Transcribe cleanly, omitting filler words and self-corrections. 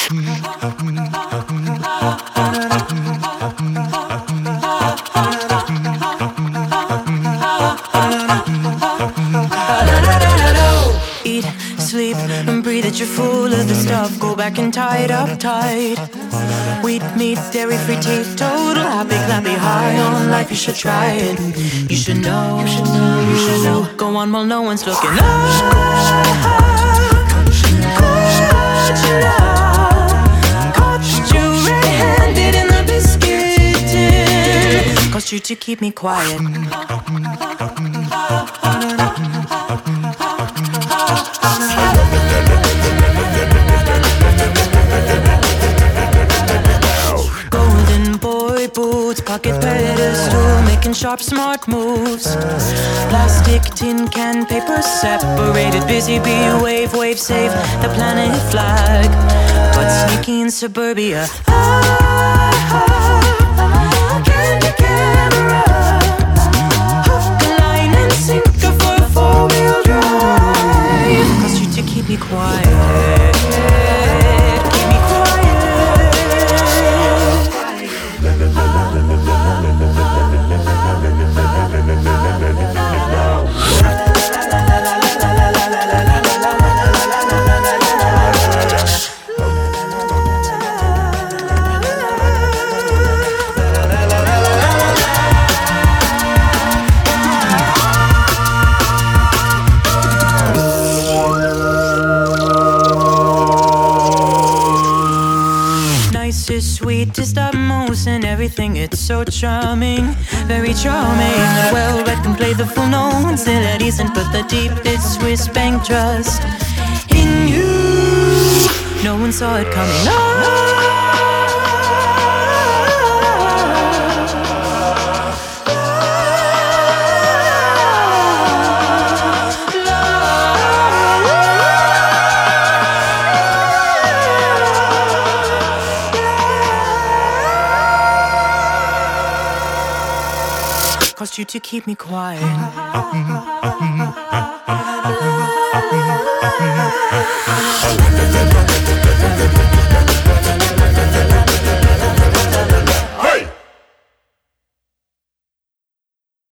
Eat, sleep, and breathe that you're full of the stuff. Go back and tie it up tight. Wheat, meat, dairy-free teeth, total happy, clappy, high on life. You should try it. You should know. You should know. You should know. Go on while no one's looking. Caught you red-handed in the biscuit tin. Caused you to keep me quiet. Golden boy boots, pocket pedestal, making sharp, smart moves. Plastic, tin can, paper separated. Busy bee, wave, save the planet flag. But sneaky in suburbia. Candy camera. Hook, line, and sinker for a four-wheel drive. Caused you to keep me quiet. Keep me quiet. Nicest, sweetest, utmost, and everything. It's so charming, very charming. Well read, can play the full notes, still at ease and put the deepest Swiss bank trust in you. No one saw it coming. Caused you to keep me quiet.